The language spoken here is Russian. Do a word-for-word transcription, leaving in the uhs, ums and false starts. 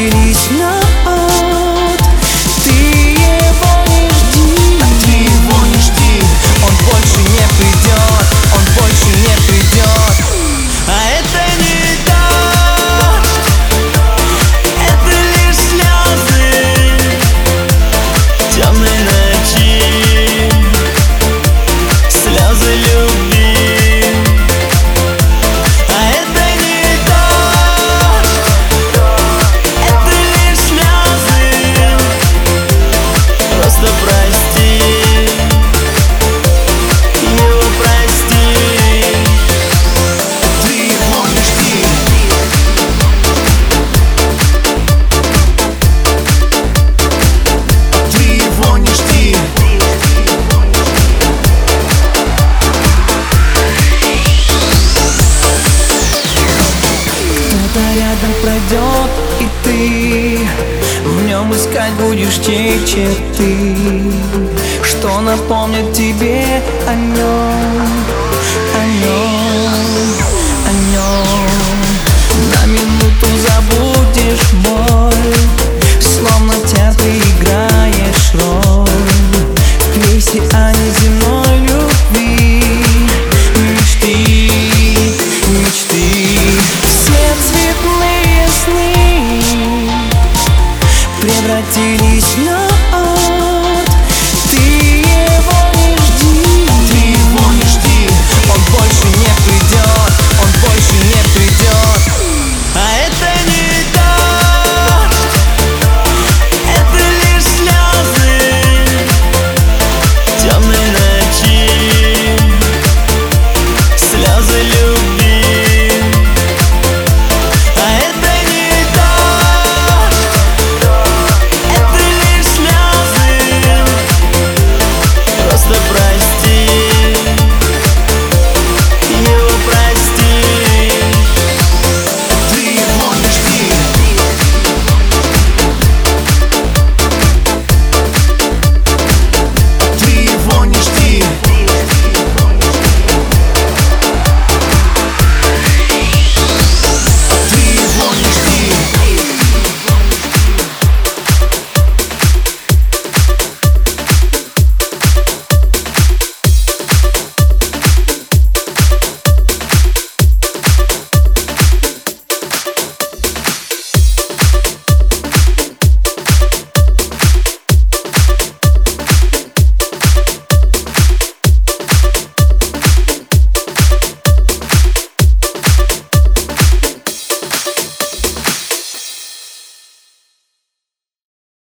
сбились на ад. Ты его не жди, а ты его не жди. он больше не придет, он больше не придет. А это не дождь, это лишь слезы темной ночи, слезы любви. А это не дождь, это лишь слезы. Просто прости, его прости. Ты его не жди. Ты его не жди. Кто-то рядом пройдет, и ты в нем искать будешь те черты, что напомнят тебе о нем, о нем.